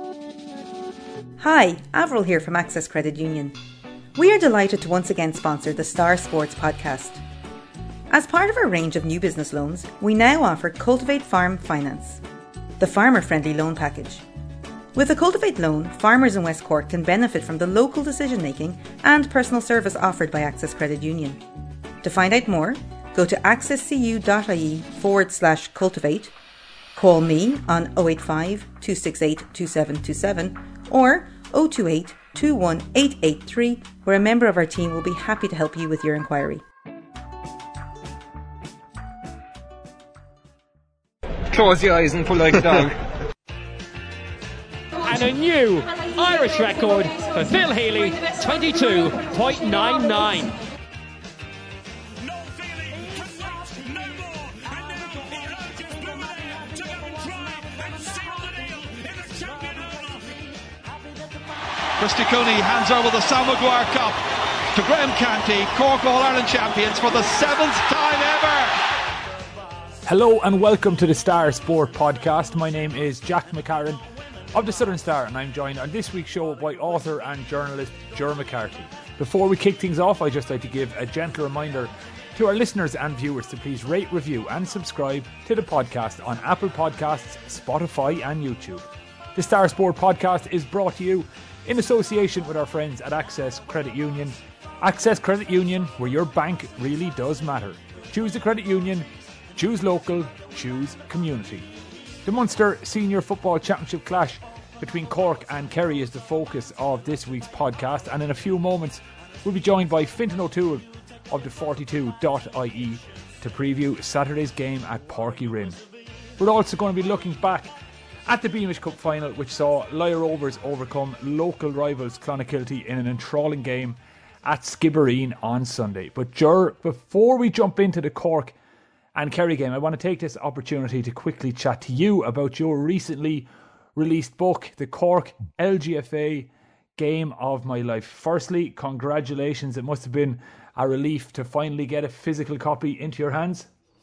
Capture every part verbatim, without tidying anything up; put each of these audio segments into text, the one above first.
Hi, Avril here from Access Credit Union. We are delighted to once again sponsor the Star Sports podcast. As part of our range of new business loans, we now offer Cultivate Farm Finance, the farmer-friendly loan package. With a Cultivate loan, farmers in West Cork can benefit from the local decision-making and personal service offered by Access Credit Union. To find out more, go to accesscu.ie forward slash cultivate, call me on oh eight five, two six eight, two seven two seven or oh two eight, two one eight eight three, where a member of our team will be happy to help you with your inquiry. Close your eyes and pull like a dog. And a new Irish record for Phil Healy, twenty-two point nine nine. Christy Cooney hands over the Sam Maguire Cup to Graham Canty, Cork All-Ireland champions for the seventh time ever. Hello and welcome to the Star Sport podcast. My name is Jack McCarran of the Southern Star and I'm joined on this week's show by author and journalist Ger McCarthy. Before we kick things off, I'd just like to give a gentle reminder to our listeners and viewers to please rate, review and subscribe to the podcast on Apple Podcasts, Spotify and YouTube. The Star Sport podcast is brought to you in association with our friends at Access Credit Union. Access Credit Union, where your bank really does matter. Choose the credit union, choose local, choose community. The Munster Senior Football Championship clash between Cork and Kerry is the focus of this week's podcast, and in a few moments we'll be joined by Fintan O'Toole of the forty-two dot I E to preview Saturday's game at Porky Rim. We're also going to be looking back at the Beamish Cup final, which saw Lyre Rovers overcome local rivals Clonakilty in an enthralling game at Skibbereen on Sunday. But Ger, before we jump into the Cork and Kerry game, I want to take this opportunity to quickly chat to you about your recently released book, The Cork L G F A Game of My Life. Firstly, congratulations. It must have been a relief to finally get a physical copy into your hands.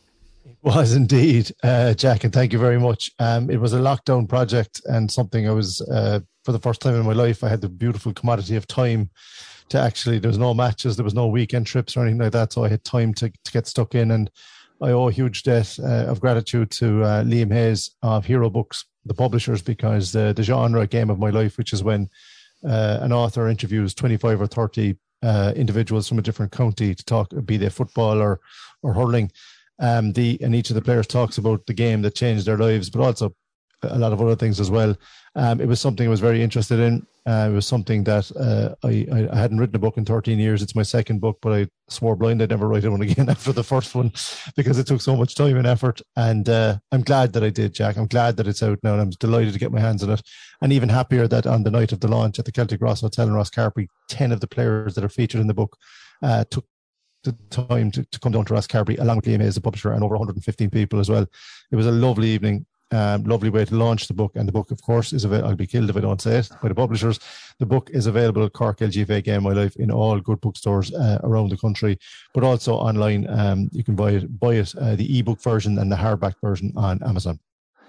It was indeed, uh, Jack, and thank you very much. Um, it was a lockdown project and something I was, uh, for the first time in my life, I had the beautiful commodity of time to actually, there was no matches, there was no weekend trips or anything like that, so I had time to, to get stuck in, and I owe a huge debt uh, of gratitude to uh, Liam Hayes of Hero Books, the publishers, because uh, the genre Game of My Life, which is when uh, an author interviews twenty-five or thirty uh, individuals from a different county to talk, be they football or, or hurling, Um, the and each of the players talks about the game that changed their lives, but also a lot of other things as well. Um, it was something I was very interested in. Uh, it was something that uh, I, I hadn't written a book in thirteen years. It's my second book, but I swore blind I'd never write one again after the first one because it took so much time and effort. And uh, I'm glad that I did, Jack. I'm glad that it's out now, and I'm delighted to get my hands on it. And even happier that on the night of the launch at the Celtic Ross Hotel in Rosscarbery, ten of the players that are featured in the book uh, took the time to, to come down to Rosscarbery along with Liam Hayes, the publisher, and over one hundred fifteen people as well. It was a lovely evening, um, lovely way to launch the book. And the book, of course, is available. I'll be killed if I don't say it, by the publishers. The book is available at Cork L G F A Game of My Life in all good bookstores uh, around the country, but also online. Um, you can buy it, buy it uh, the ebook version and the hardback version on Amazon.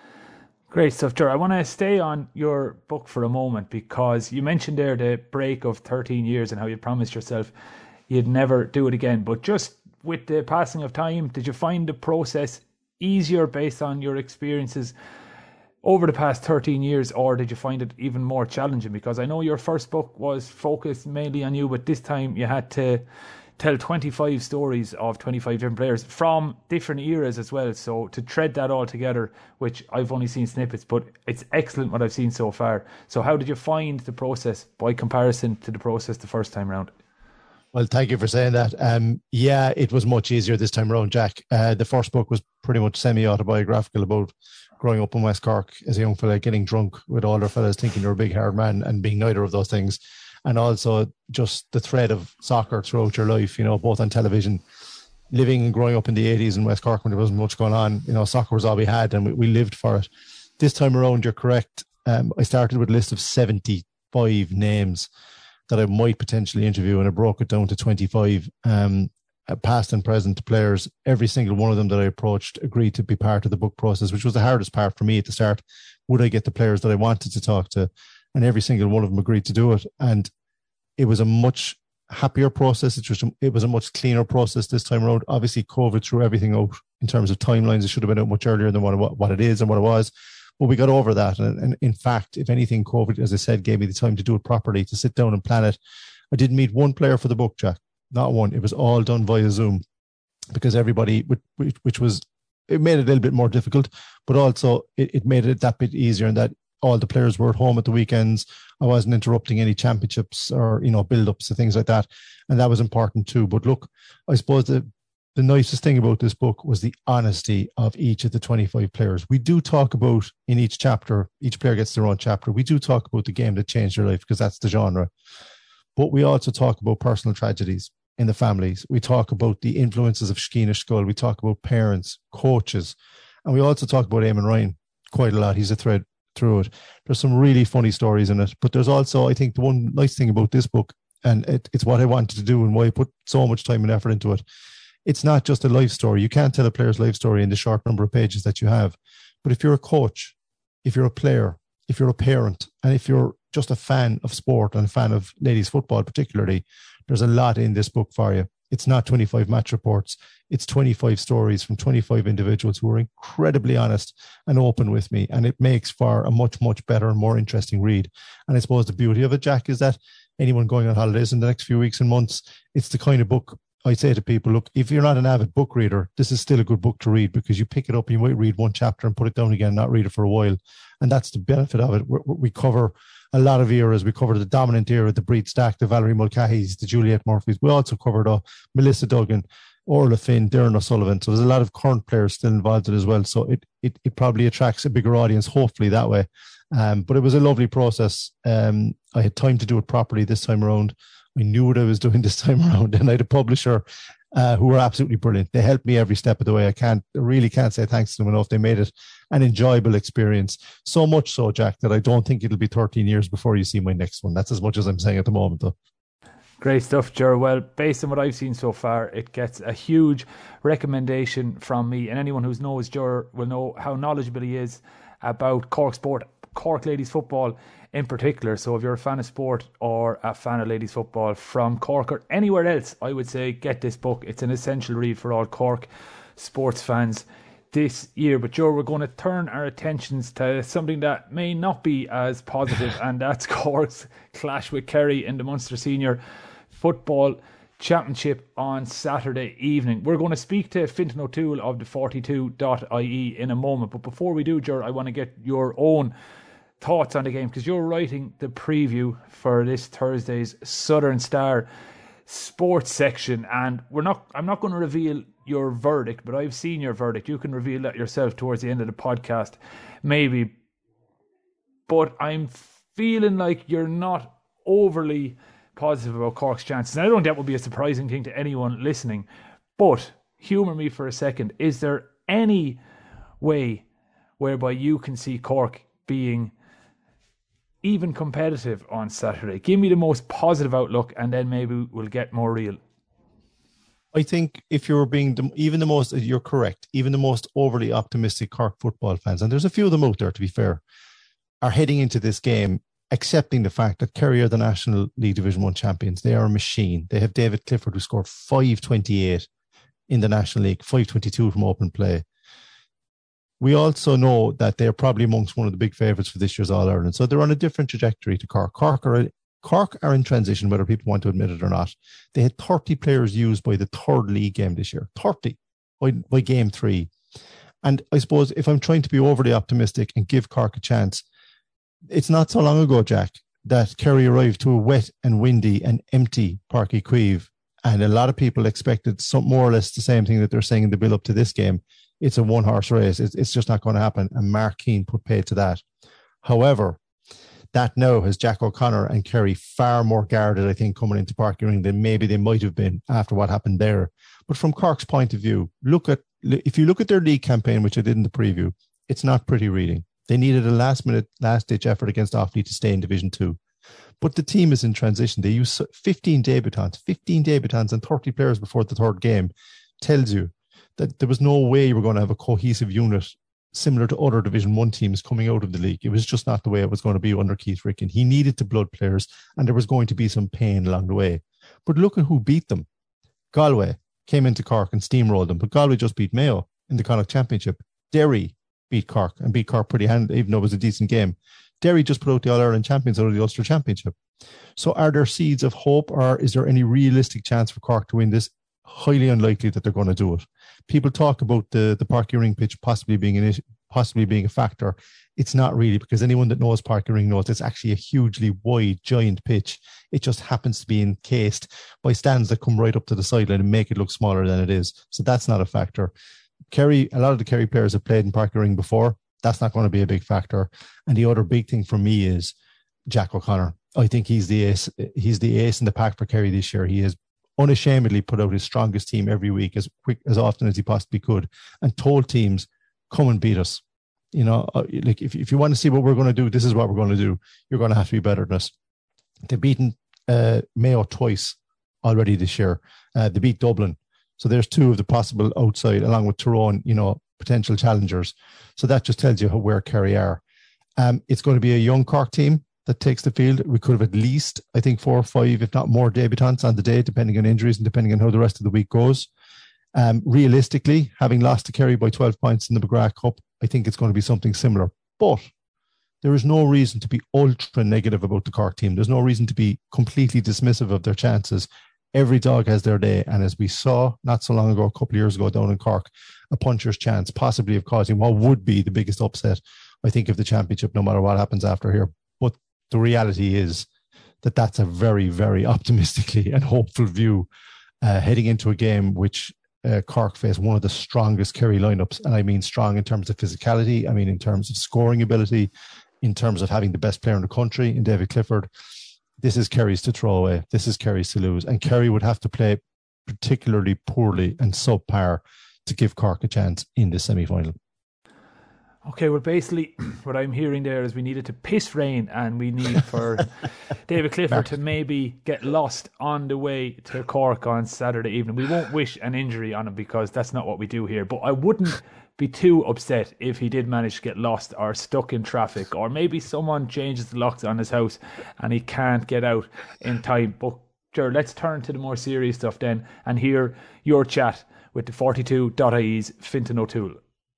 Great stuff, Ger. I want to stay on your book for a moment because you mentioned there the break of thirteen years and how you promised yourself you'd never do it again. But just with the passing of time, did you find the process easier based on your experiences over the past thirteen years, or did you find it even more challenging? Because I know your first book was focused mainly on you, but this time you had to tell twenty-five stories of twenty-five different players from different eras as well. So to tread that all together, which I've only seen snippets, but it's excellent what I've seen so far. So how did you find the process by comparison to the process the first time around? Well, thank you for saying that. Um, yeah, it was much easier this time around, Jack. Uh, the first book was pretty much semi-autobiographical about growing up in West Cork as a young fella, getting drunk with older fellas, thinking you're a big hard man and being neither of those things. And also just the thread of soccer throughout your life, you know, both on television, living and growing up in the eighties in West Cork when there wasn't much going on. You know, soccer was all we had and we, we lived for it. This time around, you're correct. Um, I started with a list of seventy-five names that I might potentially interview, and I broke it down to twenty-five. Um, uh, past and present players. Every single one of them that I approached agreed to be part of the book process, which was the hardest part for me at the start. Would I get the players that I wanted to talk to? And every single one of them agreed to do it. And it was a much happier process. It was, it was a much cleaner process this time around. Obviously, COVID threw everything out in terms of timelines. It should have been out much earlier than what it, what it is and what it was. But we got over that. And, and in fact, if anything, COVID, as I said, gave me the time to do it properly, to sit down and plan it. I didn't meet one player for the book, Jack. Not one. It was all done via Zoom because everybody, which, which was, it made it a little bit more difficult, but also it, it made it that bit easier, and that all the players were at home at the weekends. I wasn't interrupting any championships or, you know, build-ups and things like that. And that was important too. But look, I suppose the, the nicest thing about this book was the honesty of each of the twenty-five players. We do talk about in each chapter, each player gets their own chapter. We do talk about the game that changed their life because that's the genre. But we also talk about personal tragedies in the families. We talk about the influences of Skeena Skull. We talk about parents, coaches, and we also talk about Eamon Ryan quite a lot. He's a thread through it. There's some really funny stories in it, but there's also, I think, the one nice thing about this book, and it, it's what I wanted to do and why I put so much time and effort into it. It's not just a life story. You can't tell a player's life story in the short number of pages that you have. But if you're a coach, if you're a player, if you're a parent, and if you're just a fan of sport and a fan of ladies football particularly, there's a lot in this book for you. It's not twenty-five match reports. It's twenty-five stories from twenty-five individuals who are incredibly honest and open with me. And it makes for a much, much better and more interesting read. And I suppose the beauty of it, Jack, is that anyone going on holidays in the next few weeks and months, it's the kind of book I say to people, look, if you're not an avid book reader, this is still a good book to read because you pick it up, you might read one chapter and put it down again, not read it for a while. And that's the benefit of it. We're, we cover a lot of eras. We covered the dominant era, the Breed Stack, the Valerie Mulcahy's, the Juliet Murphys. We also covered uh, Melissa Duggan, Orla Finn, Darren O'Sullivan. So there's a lot of current players still involved in it as well. So it, it, it probably attracts a bigger audience, hopefully that way. Um, but it was a lovely process. Um, I had time to do it properly this time around. I knew what I was doing this time around, and I had a publisher uh, who were absolutely brilliant. They helped me every step of the way. I can't, I really can't say thanks to them enough. They made it an enjoyable experience. So much so, Jack, that I don't think it'll be thirteen years before you see my next one. That's as much as I'm saying at the moment, though. Great stuff, Ger. Well, based on what I've seen so far, it gets a huge recommendation from me. And anyone who knows Ger will know how knowledgeable he is about Cork sport, Cork ladies football in particular. So if you're a fan of sport or a fan of ladies football from Cork or anywhere else, I would say get this book. It's an essential read for all Cork sports fans this year. But Joe, we're going to turn our attentions to something that may not be as positive, and that's Cork's clash with Kerry in the Munster Senior Football Championship on Saturday evening. We're going to speak to Fintan O'Toole of the forty-two dot I E in a moment, but before we do, Ger, I want to get your own thoughts on the game, because you're writing the preview for this Thursday's Southern Star sports section, and we're not I'm not going to reveal your verdict, but I've seen your verdict. You can reveal that yourself towards the end of the podcast maybe, but I'm feeling like you're not overly positive about Cork's chances, and I don't think that would be a surprising thing to anyone listening. But humour me for a second. Is there any way whereby you can see Cork being even competitive on Saturday? Give me the most positive outlook, and then maybe we'll get more real. I think if you're being the, even the most, you're correct, even the most overly optimistic Cork football fans, and there's a few of them out there to be fair, are heading into this game accepting the fact that Kerry are the National League Division one champions. They are a machine. They have David Clifford, who scored five twenty-eight in the National League, five twenty-two from open play. We also know that they're probably amongst one of the big favourites for this year's All-Ireland. So they're on a different trajectory to Cork. Cork are, Cork are in transition, whether people want to admit it or not. They had thirty players used by the third league game this year. thirty by, by game three. And I suppose if I'm trying to be overly optimistic and give Cork a chance, it's not so long ago, Jack, that Kerry arrived to a wet and windy and empty Páirc Uí Chaoimh. And a lot of people expected some more or less the same thing that they're saying in the build-up to this game. It's a one-horse race. It's, it's just not going to happen. And Mark Keane put paid to that. However, that now has Jack O'Connor and Kerry far more guarded, I think, coming into Páirc Uí Chaoimh than maybe they might have been after what happened there. But from Cork's point of view, look at if you look at their league campaign, which I did in the preview, it's not pretty reading. They needed a last-minute, last-ditch effort against Offaly to stay in Division two. But the team is in transition. They use fifteen debutants, fifteen debutants and thirty players before the third game. Tells you that there was no way you were going to have a cohesive unit similar to other Division One teams coming out of the league. It was just not the way it was going to be under Keith Ricken. He needed to blood players, and there was going to be some pain along the way. But look at who beat them. Galway came into Cork and steamrolled them, but Galway just beat Mayo in the Connacht Championship. Derry beat Cork and beat Cork pretty handily, even though it was a decent game. Derry just put out the All-Ireland champions out of the Ulster Championship. So are there seeds of hope, or is there any realistic chance for Cork to win this? Highly unlikely that they're going to do it. People talk about the, the Páirc Uí Rinn pitch possibly being an possibly being a factor. It's not really, because anyone that knows Páirc Uí Rinn knows it's actually a hugely wide, giant pitch. It just happens to be encased by stands that come right up to the sideline and make it look smaller than it is. So that's not a factor. Kerry, a lot of the Kerry players have played in Páirc Uí Rinn before. That's not going to be a big factor. And the other big thing for me is Jack O'Connor. I think he's the ace. He's the ace in the pack for Kerry this year. He has unashamedly put out his strongest team every week, as quick as often as he possibly could, and told teams, come and beat us. You know, like if, if you want to see what we're going to do, this is what we're going to do. You're going to have to be better than us. They've beaten uh, Mayo twice already this year. Uh, they beat Dublin. So there's two of the possible outside, along with Tyrone, you know, potential challengers. So that just tells you how, where Kerry are. Um, it's going to be a young Cork team that takes the field. We could have at least, I think, four or five, if not more, debutants on the day, depending on injuries and depending on how the rest of the week goes. Um, realistically, having lost to Kerry by twelve points in the McGrath Cup, I think it's going to be something similar. But there is no reason to be ultra negative about the Cork team. There's no reason to be completely dismissive of their chances. Every dog has their day. And as we saw not so long ago, a couple of years ago down in Cork, a puncher's chance possibly of causing what would be the biggest upset, I think, of the championship, no matter what happens after here. But the reality is that that's a very, very optimistically and hopeful view uh, heading into a game which uh, Cork face one of the strongest Kerry lineups. And I mean strong in terms of physicality. I mean in terms of scoring ability, in terms of having the best player in the country in David Clifford. This is Kerry's to throw away. This is Kerry's to lose. And Kerry would have to play particularly poorly and subpar to give Cork a chance in the semi-final. Okay, well, basically, what I'm hearing there is we needed to piss rain, and we need for David Clifford to maybe get lost on the way to Cork on Saturday evening. We won't wish an injury on him, because that's not what we do here. But I wouldn't be too upset if he did manage to get lost or stuck in traffic, or maybe someone changes the locks on his house and he can't get out in time. But sure, let's turn to the more serious stuff then and hear your chat with the forty-two dot I E's Fintan O'Toole.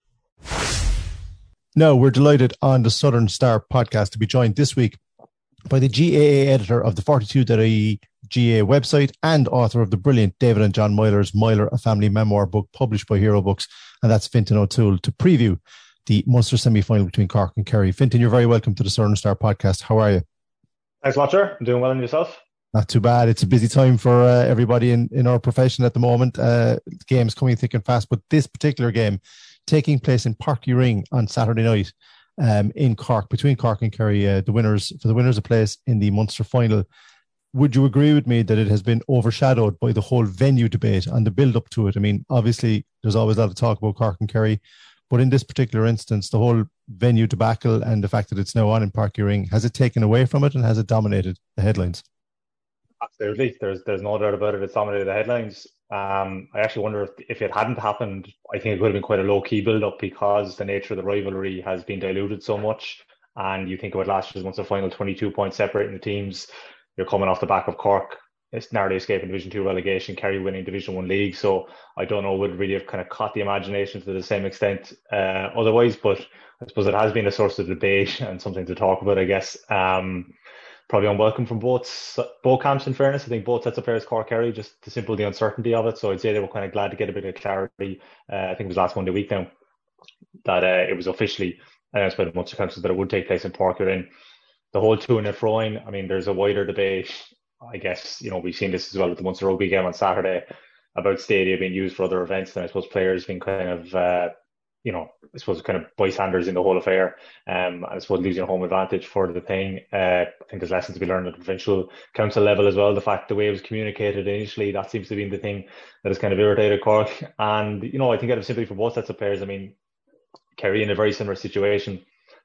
No, we're delighted on the Southern Star podcast to be joined this week by the G A A editor of the forty-two dot I E G A A website and author of the brilliant David and John Meyler's Meyler, a Family Memoir book published by Hero Books, and that's Fintan O'Toole, to preview the Munster semi-final between Cork and Kerry. Fintan, you're very welcome to the Southern Star podcast. How are you? Thanks a lot, sir. I'm doing well, and yourself? Not too bad. It's a busy time for uh, everybody in, in our profession at the moment. Uh, games coming thick and fast, but this particular game taking place in Páirc Uí Rinn on Saturday night um, in Cork, between Cork and Kerry, uh, the winners for the winners of place in the Munster final. Would you agree with me that it has been overshadowed by the whole venue debate and the build-up to it? I mean, obviously, there's always a lot of talk about Cork and Kerry, but in this particular instance, the whole venue debacle and the fact that it's now on in Páirc Uí Rinn, has it taken away from it and has it dominated the headlines? Absolutely. There's there's no doubt about it. It's dominated the headlines. Um, I actually wonder if, if it hadn't happened, I think it would have been quite a low-key build-up, because the nature of the rivalry has been diluted so much. And you think about last year's Munster final, twenty-two points separating the teams. You're coming off the back of Cork, it's narrowly escaping Division two relegation, Kerry winning Division one league. So I don't know, would really have kind of caught the imagination to the same extent uh, otherwise. But I suppose it has been a source of debate and something to talk about, I guess. Um, Probably unwelcome from both both camps, in fairness. I think both sets of players, Cork, Kerry, just the simple the uncertainty of it. So I'd say they were kind of glad to get a bit of clarity. Uh, I think it was last Monday week now that uh, it was officially announced by the Munster Council that it would take place in Páirc Uí Rinn. The whole to and froing, I mean, there's a wider debate. I guess, you know, we've seen this as well with the Munster Rugby game on Saturday about stadia being used for other events, and I suppose players being kind of uh, you know, I suppose kind of bystanders in the whole affair. Um, I suppose losing home advantage for the thing. Uh, I think there's lessons to be learned at the provincial council level as well. The fact the way it was communicated initially, that seems to be the thing that has kind of irritated Cork. And, you know, I think out of sympathy for both sets of players, I mean, Kerry in a very similar situation.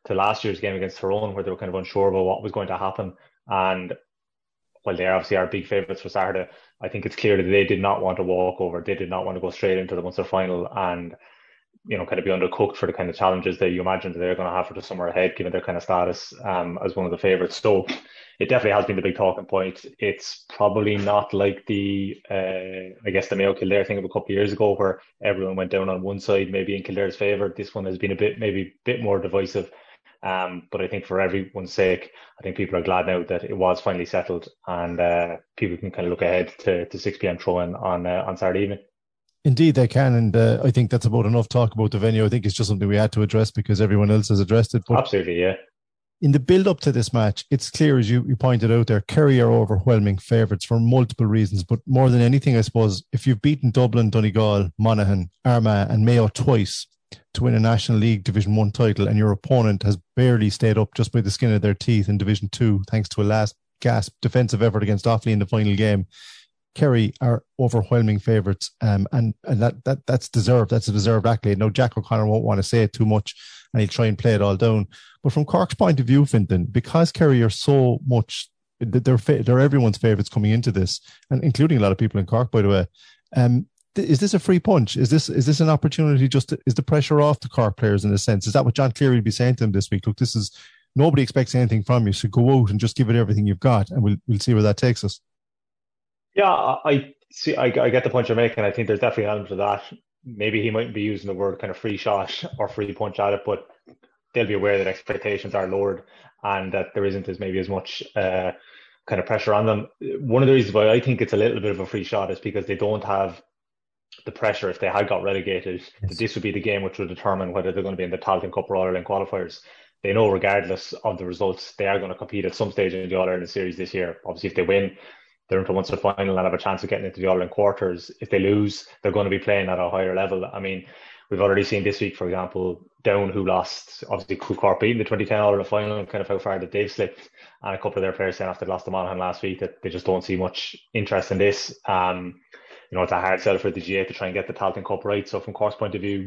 to last year's game against Tyrone, where they were kind of unsure about what was going to happen. And while they obviously are big favourites for Saturday, I think it's clear that they did not want to walk over. They did not want to go straight into the Munster final and, you know, kind of be undercooked for the kind of challenges that you imagine that they're going to have for the summer ahead, given their kind of status um, as one of the favourites. So it definitely has been the big talking point. It's probably not like the, uh, I guess, the Mayo Kildare thing of a couple of years ago, where everyone went down on one side, maybe in Kildare's favour. This one has been a bit, maybe a bit more divisive. Um, but I think for everyone's sake, I think people are glad now that it was finally settled, and uh, people can kind of look ahead to, to six p.m. throw-in on uh, on Saturday evening. Indeed, they can, and uh, I think that's about enough talk about the venue. I think it's just something we had to address because everyone else has addressed it. But absolutely, yeah. In the build-up to this match, it's clear, as you, you pointed out there, Kerry are overwhelming favourites for multiple reasons. But more than anything, I suppose, if you've beaten Dublin, Donegal, Monaghan, Armagh and Mayo twice to win a National League Division one title, and your opponent has barely stayed up just by the skin of their teeth in Division two, thanks to a last-gasp defensive effort against Offaly in the final game, Kerry are overwhelming favourites, um, and, and that, that that's deserved. That's a deserved accolade. Now, Jack O'Connor won't want to say it too much, and he'll try and play it all down. But from Cork's point of view, Fintan, because Kerry are so much, they're, they're everyone's favourites coming into this, and including a lot of people in Cork, by the way. Um, is this a free punch? Is this is this an opportunity just to, is the pressure off the Cork players in a sense? Is that what John Cleary would be saying to them this week? Look, this is, nobody expects anything from you, so go out and just give it everything you've got, and we'll we'll see where that takes us. Yeah, I see. I, I get the point you're making. I think there's definitely an element of that. Maybe he mightn't be using the word kind of free shot or free punch at it, but they'll be aware that expectations are lowered and that there isn't as maybe as much uh, kind of pressure on them. One of the reasons why I think it's a little bit of a free shot is because they don't have the pressure, if they had got relegated, yes, that this would be the game which will determine whether they're going to be in the Tailteann Cup or All-Ireland qualifiers. They know regardless of the results, they are going to compete at some stage in the All-Ireland series this year. Obviously, if they win, they're into Munster final and have a chance of getting into the All-Ireland quarters. If they lose, they're going to be playing at a higher level. I mean, we've already seen this week, for example, Down, who lost, obviously, Cork beat in the twenty ten All-Ireland final, and kind of how far that they've slipped. And a couple of their players saying after they lost to Monaghan last week that they just don't see much interest in this. Um, you know, it's a hard sell for the G A to try and get the Tailteann Cup right. So from Cork's point of view,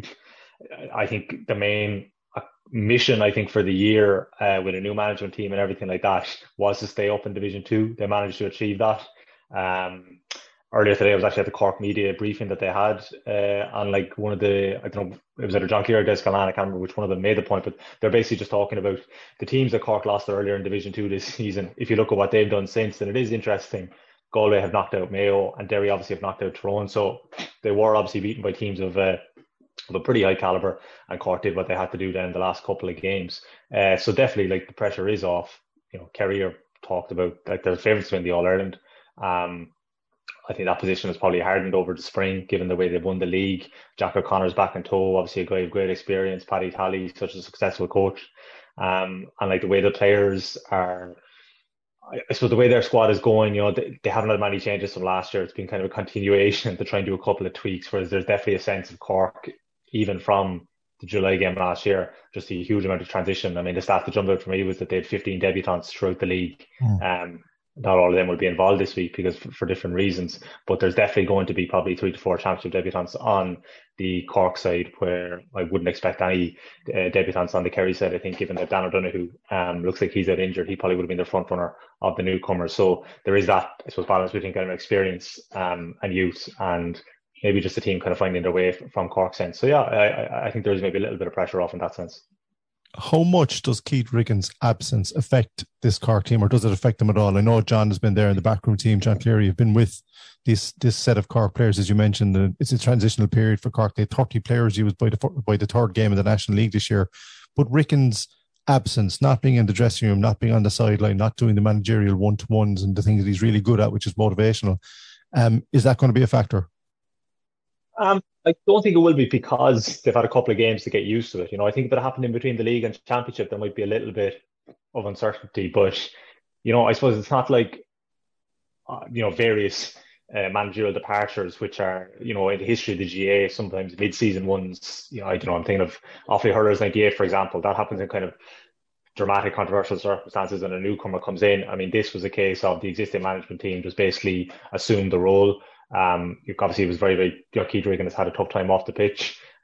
I think the main mission, I think, for the year uh, with a new management team and everything like that was to stay up in Division two. They managed to achieve that. Um, earlier today, I was actually at the Cork media briefing that they had uh, on like one of the, I don't know, it was either John Keir or Des Callan, I can't remember which one of them made the point, but they're basically just talking about the teams that Cork lost earlier in Division two this season. If you look at what they've done since, then it is interesting. Galway have knocked out Mayo and Derry obviously have knocked out Tyrone, so they were obviously beaten by teams of uh, of a pretty high calibre, and Cork did what they had to do then in the last couple of games. Uh, so definitely, like, the pressure is off. You know, Kerry are talked about like they're favourites to win the All Ireland. Um, I think that position has probably hardened over the spring, given the way they've won the league. Jack O'Connor's back in tow, obviously a guy of great experience. Paddy Talley, such a successful coach, um, and like the way the players are. I suppose the way their squad is going, you know, they, they haven't had many changes from last year. It's been kind of a continuation to try and do a couple of tweaks, whereas there's definitely a sense of Cork, even from the July game last year, just a huge amount of transition. I mean, the stat that jumped out for me was that they had fifteen debutants throughout the league. Mm. Um, not all of them will be involved this week because for, for different reasons, but there's definitely going to be probably three to four championship debutants on the Cork side, where I wouldn't expect any uh, debutants on the Kerry side. I think given that Dan O'Donoghue um, looks like he's out injured, he probably would have been the front runner of the newcomers. So there is that, I suppose, balance between kind of experience um, and youth, and maybe just the team kind of finding their way from Cork's sense. So yeah, I, I think there is maybe a little bit of pressure off in that sense. How much does Keith Riggins' absence affect this Cork team, or does it affect them at all? I know John has been there in the backroom team. John Cleary have been with this this set of Cork players, as you mentioned. It's a transitional period for Cork. They had thirty players used by the by the third game of the National League this year. But Riggins' absence, not being in the dressing room, not being on the sideline, not doing the managerial one-to-ones and the things that he's really good at, which is motivational, um, is that going to be a factor? Um, I don't think it will be, because they've had a couple of games to get used to it. You know, I think if it happened in between the league and championship, there might be a little bit of uncertainty. But, you know, I suppose it's not like, uh, you know, various uh, managerial departures, which are, you know, in the history of the G A, sometimes mid-season ones. You know, I don't know, I'm thinking of Offaly Hurlers ninety-eight, for example. That happens in kind of dramatic, controversial circumstances, and a newcomer comes in. I mean, this was a case of the existing management team just basically assumed the role. Um, obviously, it was very, very, you know, Keith Riggins has had a tough time off the pitch.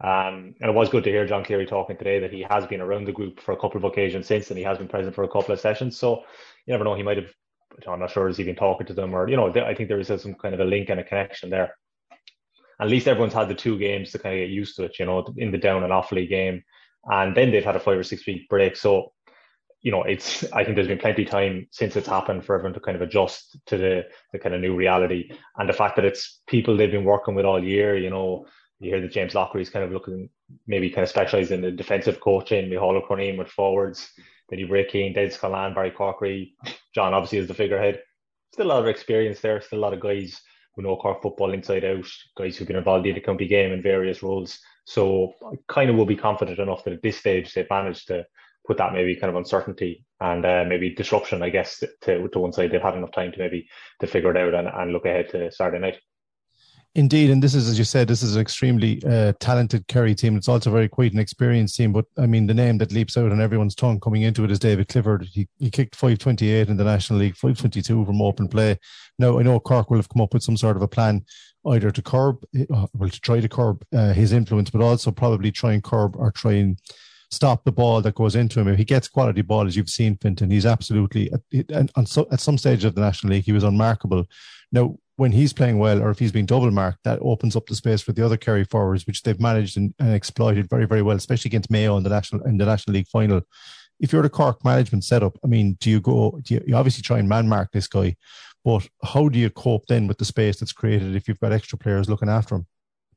Um, and it was good to hear John Cleary talking today that he has been around the group for a couple of occasions since, and he has been present for a couple of sessions. So you never know, he might have, I'm not sure, has he been talking to them, or, you know, I think there is some kind of a link and a connection there. At least everyone's had the two games to kind of get used to it, you know, in the down and Offaly game. And then they've had a five or six week break. So, you know, it's, I think there's been plenty of time since it's happened for everyone to kind of adjust to the, the kind of new reality. And the fact that it's people they've been working with all year, you know, you hear that James Lockery's kind of looking, maybe kind of specialised in the defensive coaching, Micheál O'Connor with forwards. Then you break in, Des Callan, Barry Corkery, John obviously is the figurehead. Still a lot of experience there, still a lot of guys who know Cork football inside out, guys who've been involved in the county game in various roles. So I kind of will be confident enough that at this stage they've managed to put that maybe kind of uncertainty and uh, maybe disruption, I guess, to, to one side. They've had enough time to maybe to figure it out and, and look ahead to Saturday night. Indeed, and this is, as you said, this is an extremely uh, talented Kerry team. It's also very quite an experienced team, but I mean, the name that leaps out on everyone's tongue coming into it is David Clifford. He, he kicked five twenty-eight in the National League, five twenty-two from open play. Now, I know Cork will have come up with some sort of a plan either to curb, well, to try to curb uh, his influence, but also probably try and curb or try and stop the ball that goes into him. If he gets quality ball, as you've seen, Fintan, he's absolutely, at, on so, at some stage of the National League, he was unmarkable. Now, when he's playing well, or if he's being double marked, that opens up the space for the other Kerry forwards, which they've managed and, and exploited very, very well, especially against Mayo in the National in the National League final. If you're the Cork management setup, I mean, do you go? Do you, you obviously try and man mark this guy, but how do you cope then with the space that's created if you've got extra players looking after him?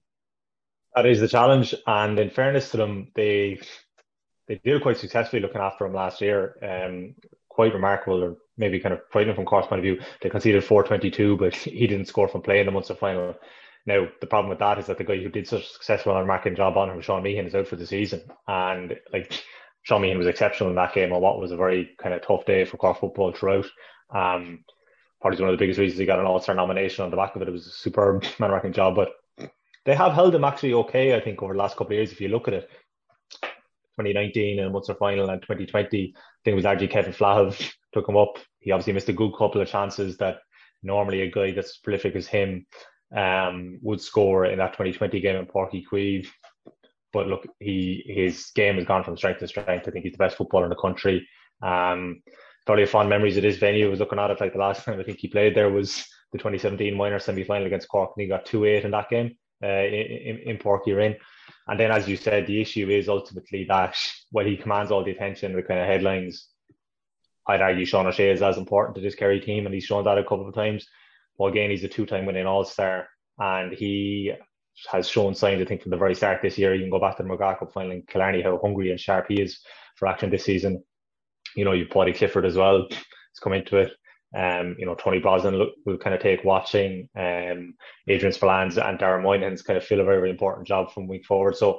That is the challenge, and in fairness to them, they they did quite successfully looking after him last year. Um, quite remarkable, or maybe kind of frightening from Cork's point of view. They conceded four twenty-two, but he didn't score from play in the Munster final. Now, the problem with that is that the guy who did such a successful unmarking job on him, Sean Meehan, is out for the season. And like Sean Meehan was exceptional in that game on what was a very kind of tough day for Cork football throughout. Um, probably one of the biggest reasons he got an All-Star nomination on the back of it. It was a superb man-marking job, but they have held him actually okay, I think, over the last couple of years. If you look at it, twenty nineteen in Munster final and twenty twenty, I think it was R G Kevin Flahav took him up. He obviously missed a good couple of chances that normally a guy that's prolific as him um, would score in that twenty twenty game in Páirc Uí Chaoimh. But look, he his game has gone from strength to strength. I think he's the best footballer in the country. Um, probably fond memories of this venue. I was looking at it like the last time I think he played there was the twenty seventeen minor semi-final against Cork, and he got two eight in that game uh, in, in Páirc Uí Chaoimh. And then, as you said, the issue is ultimately that while he commands all the attention, the kind of headlines, I'd argue Sean O'Shea is as important to this Kerry team, and he's shown that a couple of times. Well, again, he's a two-time winning All-Star, and he has shown signs, I think, from the very start this year. You can go back to the McGrath Cup final in Killarney, how hungry and sharp he is for action this season. You know, you've Paddy Clifford as well. He's come into it. Um, you know, Tony Brosnan look, will kind of take watching. Um, Adrian Spillane and Darren Moynihan's kind of fill a very, very important job from week forward. So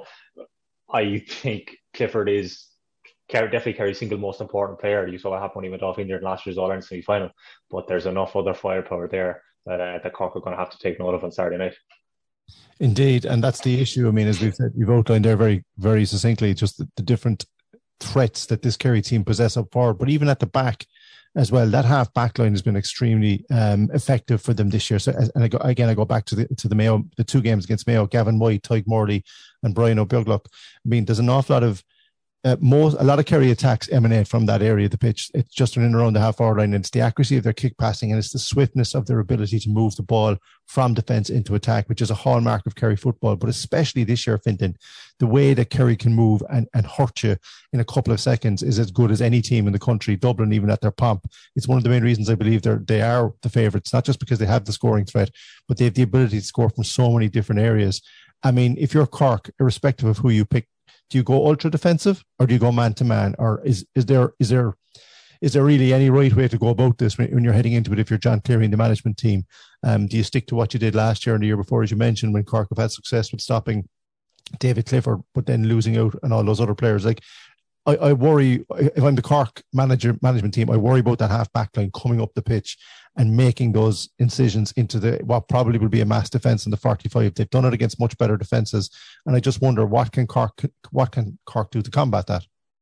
I think Clifford is definitely Kerry's single most important player. You saw what happened when he went off injured in last year's All-Ireland semi-final. But there's enough other firepower there that, uh, that Cork are going to have to take note of on Saturday night. Indeed, and that's the issue. I mean, as we've said, you've outlined there very, very succinctly just the, the different threats that this Kerry team possess up forward, but even at the back as well, that half back line has been extremely um, effective for them this year. So, and I go, again, I go back to the to the Mayo, the two games against Mayo, Gavin White, Tyke Morley, and Brian O'Buglock. I mean, there's an awful lot of Uh, most, a lot of Kerry attacks emanate from that area of the pitch. It's just in and around the half forward line, and it's the accuracy of their kick passing, and it's the swiftness of their ability to move the ball from defence into attack, which is a hallmark of Kerry football. But especially this year, Fintan, the way that Kerry can move and, and hurt you in a couple of seconds is as good as any team in the country. Dublin, even at their pomp, it's one of the main reasons I believe they're they are the favourites, not just because they have the scoring threat, but they have the ability to score from so many different areas. I mean, if you're Cork, irrespective of who you pick, do you go ultra defensive or do you go man to man, or is is there is there is there really any right way to go about this when, when you're heading into it? If you're John Cleary and the management team, um, do you stick to what you did last year and the year before, as you mentioned, when Cork have had success with stopping David Clifford, but then losing out on all those other players? Like, I, I worry if I'm the Cork manager management team, I worry about that half back line coming up the pitch and making those incisions into the what probably will be a mass defence in the forty-five. They've done it against much better defences, and I just wonder what can Cork what can Cork do to combat that.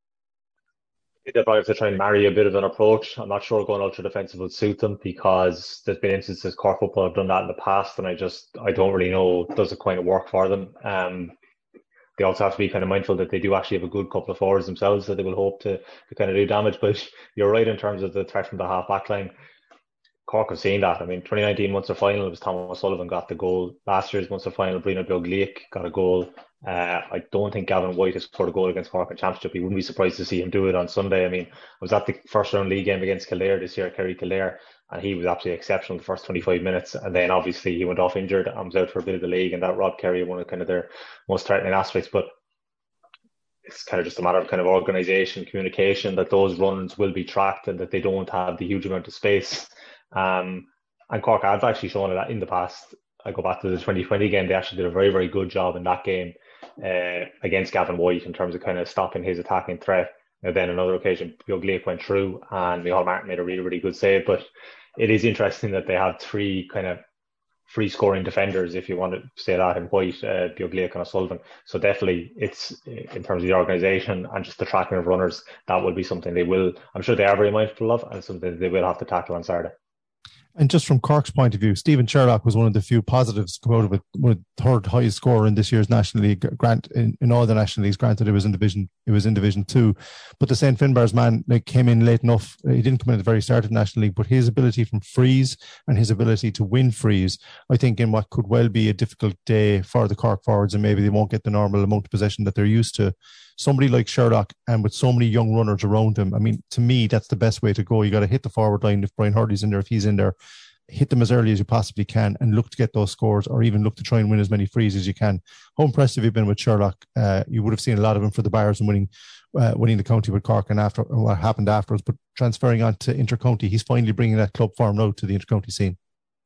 They'll probably have to try and marry a bit of an approach. I'm not sure going ultra defensive would suit them, because there's been instances Cork football have done that in the past, and I just I don't really know does it quite work for them. Um, they also have to be kind of mindful that they do actually have a good couple of forwards themselves that they will hope to, to kind of do damage. But you're right in terms of the threat from the half back line. Cork have seen that. I mean, twenty nineteen Munster final, it was Thomas Sullivan got the goal. Last year's Munster final, Brino Beag got a goal. Uh, I don't think Gavin White has scored a goal against Cork in Championship. You wouldn't be surprised to see him do it on Sunday. I mean, I was at the first round league game against Kildare this year, Kerry Kildare, and he was absolutely exceptional the first twenty-five minutes. And then obviously he went off injured and was out for a bit of the league, and that robbed Kerry of one of kind of their most threatening aspects. But it's kind of just a matter of kind of organisation, communication, that those runs will be tracked and that they don't have the huge amount of space. Um, and Cork have actually shown that in the past. I go back to the twenty twenty game, they actually did a very, very good job in that game uh, against Gavin White in terms of kind of stopping his attacking threat. And then another occasion, Beag went through and Micheál Martin made a really, really good save. But it is interesting that they have three kind of free scoring defenders, if you want to say that, in White, uh, Beag and O'Sullivan. So definitely it's, in terms of the organisation and just the tracking of runners, that will be something they will, I'm sure they are very mindful of, and something they will have to tackle on Saturday. And just from Cork's point of view, Stephen Sherlock was one of the few positives to come out of it, one of the third highest scorer in this year's National League grant in, in all the National Leagues. Granted, it was in Division, it was in Division Two, but the Saint Finbarr's man like came in late enough. He didn't come in at the very start of the National League, but his ability from frees and his ability to win frees, I think, in what could well be a difficult day for the Cork forwards, and maybe they won't get the normal amount of possession that they're used to. Somebody like Sherlock, and with so many young runners around him, I mean, to me, that's the best way to go. You got to hit the forward line. If Brian Hurley's in there, if he's in there, hit them as early as you possibly can and look to get those scores, or even look to try and win as many frees as you can. How impressive you've been with Sherlock. Uh, you would have seen a lot of him for the Bars and winning uh, winning the county with Cork, and after what happened afterwards. But transferring on to intercounty, he's finally bringing that club form now to the intercounty scene.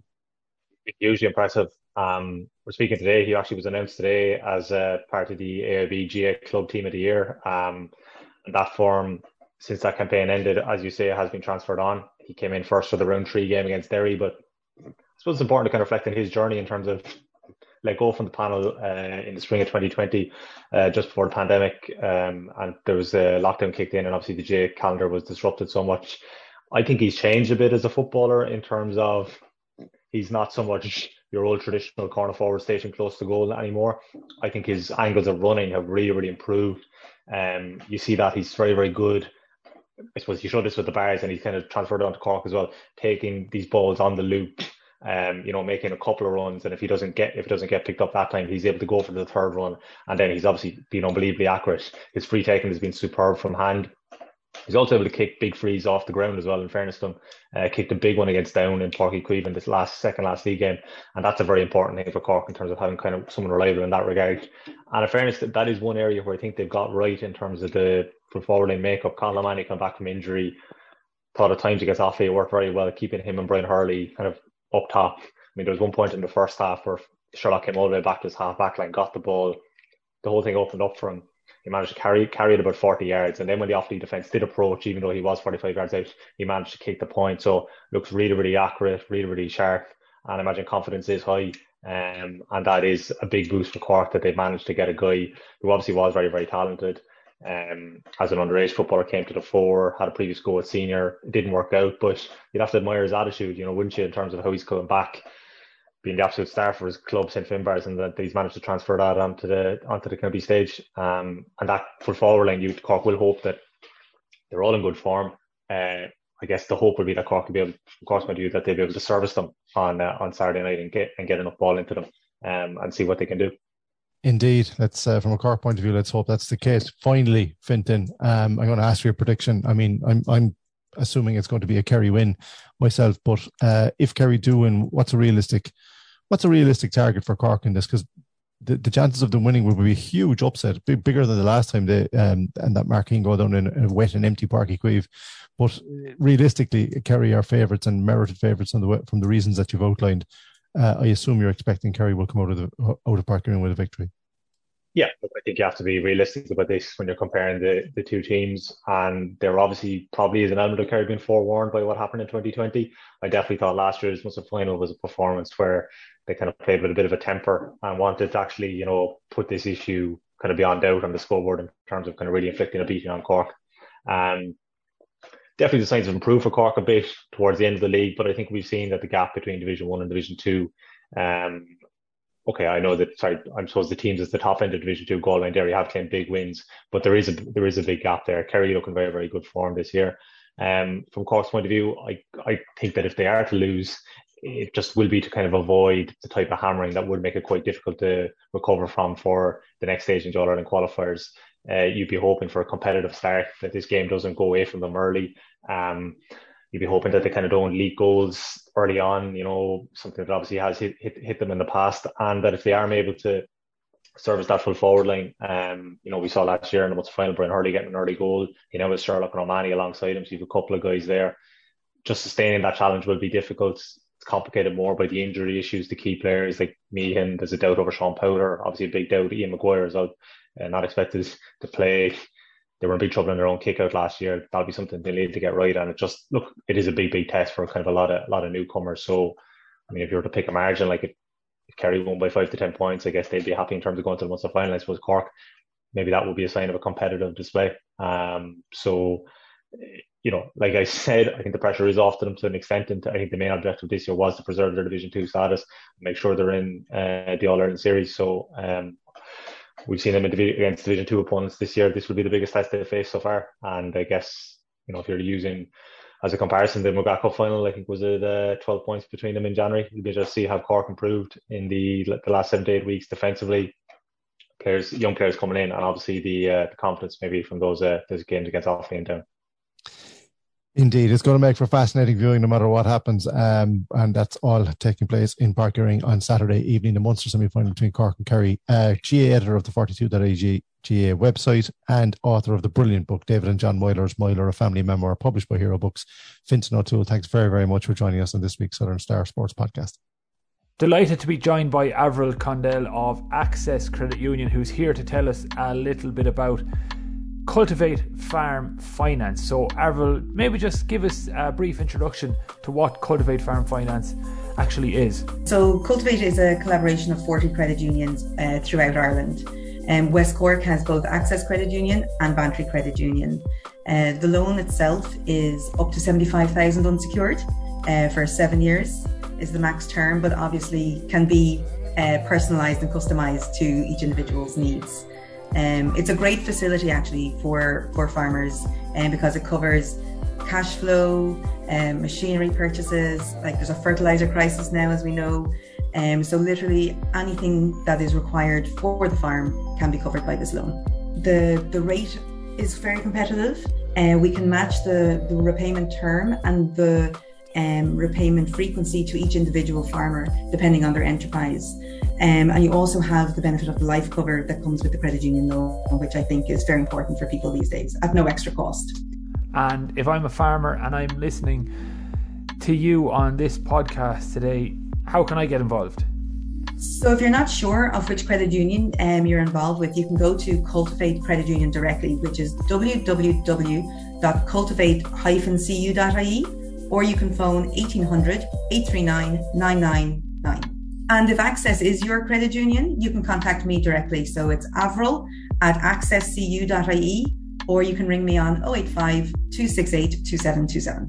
Hugely impressive. Um, we're speaking today. He actually was announced today as uh, part of the A I B G A Club Team of the Year. Um, and that form, since that campaign ended, as you say, has been transferred on. He came in first for the round three game against Derry, but I suppose it's important to kind of reflect on his journey in terms of let go from the panel uh, in the spring of twenty twenty, uh, just before the pandemic, um, and there was a lockdown kicked in, and obviously the G A calendar was disrupted so much. I think he's changed a bit as a footballer in terms of he's not so much your old traditional corner forward station close to goal anymore. I think his angles of running have really, really improved. Um, you see that he's very, very good. I suppose he showed this with the Bars, and he's kind of transferred on to Cork as well, taking these balls on the loop, um, you know, making a couple of runs, and if he doesn't get if it doesn't get picked up that time, he's able to go for the third run, and then he's obviously been unbelievably accurate. His free taking has been superb from hand. He's also able to kick big frees off the ground as well, in fairness to him. Uh, kicked a big one against Down in Páirc Uí Chaoimh in this last second last league game, and that's a very important thing for Cork in terms of having kind of someone reliable in that regard. And in fairness, that is one area where I think they've got right in terms of the full forward line makeup. Conor O'Mahony come back from injury, thought at times against Offaly it worked very well, keeping him and Brian Hurley kind of up top. I mean, there was one point in the first half where Sherlock came all the way back to his half back line, got the ball, the whole thing opened up for him. He managed to carry carry it about forty yards, and then when the Offaly defence did approach, even though he was forty-five yards out, he managed to kick the point. So looks really, really accurate, really, really sharp, and I imagine confidence is high. Um, and that is a big boost for Cork that they've managed to get a guy who obviously was very, very talented. Um, as an underage footballer, came to the fore, had a previous go at senior, it didn't work out, but you'd have to admire his attitude, you know, wouldn't you, in terms of how he's coming back, being the absolute star for his club, Saint Finbarr's, and that he's managed to transfer that onto the onto the county stage. Um, and that full forward line, you Cork will hope that they're all in good form. Uh, I guess the hope would be that Cork will be able, of course, my view, that they'll be able to service them on uh, on Saturday night and get and get enough ball into them, um, and see what they can do. Indeed, let's uh, from a Cork point of view, let's hope that's the case. Finally, Fintan, um, I'm going to ask for your prediction. I mean, I'm I'm assuming it's going to be a Kerry win myself, but uh, if Kerry do win, what's a realistic what's a realistic target for Cork in this? Because the, the chances of them winning will be a huge upset, big, bigger than the last time they um, and that Marqueen go down in a wet and empty Páirc Uí Chaoimh. But realistically, Kerry are favourites and merited favourites on the from the reasons that you've outlined. Uh, I assume you're expecting Kerry will come out of the out of Páirc Uí Chaoimh with a victory. Yeah, look, I think you have to be realistic about this when you're comparing the, the two teams, and there obviously probably is an element of Kerry being forewarned by what happened in twenty twenty. I definitely thought last year's Munster final was a performance where they kind of played with a bit of a temper and wanted to actually, you know, put this issue kind of beyond doubt on the scoreboard in terms of kind of really inflicting a beating on Cork. Um, definitely the signs have improved for Cork a bit towards the end of the league, but I think we've seen that the gap between Division One and Division Two um, okay, I know that, sorry, I'm supposed the teams at the top end of Division two, Galway and Derry, have claimed big wins, but there is a there is a big gap there. Kerry looking very, very good form this year. Um, from Cork's point of view, I, I think that if they are to lose, it just will be to kind of avoid the type of hammering that would make it quite difficult to recover from for the next stage in All-Ireland qualifiers. Uh, you'd be hoping for a competitive start, that this game doesn't go away from them early. Um, you'd be hoping that they kind of don't leak goals early on, you know, something that obviously has hit, hit, hit them in the past, and that if they are able to service that full forward line, um, you know, we saw last year in the Munster final, Brian Hurley getting an early goal, you know, with Sherlock and O'Mahony alongside him, so you have a couple of guys there. Just sustaining that challenge will be difficult. It's complicated more by the injury issues. The key players like Meehan, there's a doubt over Sean Powder, obviously a big doubt. Ian Maguire is out, uh, not expected to play. They were in big trouble in their own kick out last year. That'll be something they need to get right. And it just, look, it is a big, big test for kind of a lot of a lot of newcomers. So, I mean, if you were to pick a margin, like if, if Kerry won by five to ten points, I guess they'd be happy in terms of going to the Munster final. I suppose Cork, maybe that would be a sign of a competitive display. Um, so, you know, like I said, I think the pressure is off to them to an extent. And I think the main objective this year was to preserve their Division two status, make sure they're in uh, the All-Ireland series. So, um, we've seen them in div- against Division two opponents this year. This will be the biggest test they've faced so far. And I guess, you know, if you're using as a comparison, the Mugat Cup final, I think was it uh, twelve points between them in January. You'll be able to see how Cork improved in the the last seven to eight weeks defensively. Players, young players coming in, and obviously the uh, the confidence maybe from those uh, those games against Offaly and Down. Indeed, it's going to make for fascinating viewing no matter what happens, um, and that's all taking place in Park Gearing on Saturday evening, the Munster semi-final between Cork and Kerry. Uh, G A editor of the forty-two dot I E G A website and author of the brilliant book David and John Moyler's Moyler, a family memoir, published by Hero Books, Fintan O'Toole. Thanks very, very much for joining us on this week's Southern Star Sports Podcast. Delighted to be joined by Avril Condell of Access Credit Union, who's here to tell us a little bit about Cultivate Farm Finance. So Avril, maybe just give us a brief introduction to what Cultivate Farm Finance actually is. So Cultivate is a collaboration of forty credit unions uh, throughout Ireland. Um, West Cork has both Access Credit Union and Bantry Credit Union. Uh, the loan itself is up to seventy-five thousand unsecured uh, for seven years is the max term, but obviously can be uh, personalised and customised to each individual's needs. Um, it's a great facility actually for, for farmers, um, because it covers cash flow, um, machinery purchases, like there's a fertiliser crisis now, as we know. Um, so literally anything that is required for the farm can be covered by this loan. The, the rate is very competitive. Uh, we can match the, the repayment term and the um, repayment frequency to each individual farmer, depending on their enterprise. Um, and you also have the benefit of the life cover that comes with the credit union loan, which I think is very important for people these days at no extra cost. And if I'm a farmer and I'm listening to you on this podcast today, how can I get involved? So if you're not sure of which credit union um, you're involved with, you can go to Cultivate Credit Union directly, which is w w w dot cultivate dash c u dot i e, or you can phone eighteen hundred, eight three nine, nine nine nine. And if Access is your credit union, you can contact me directly. So it's avril at access c u dot i e, or you can ring me on oh eight five, two six eight, two seven two seven.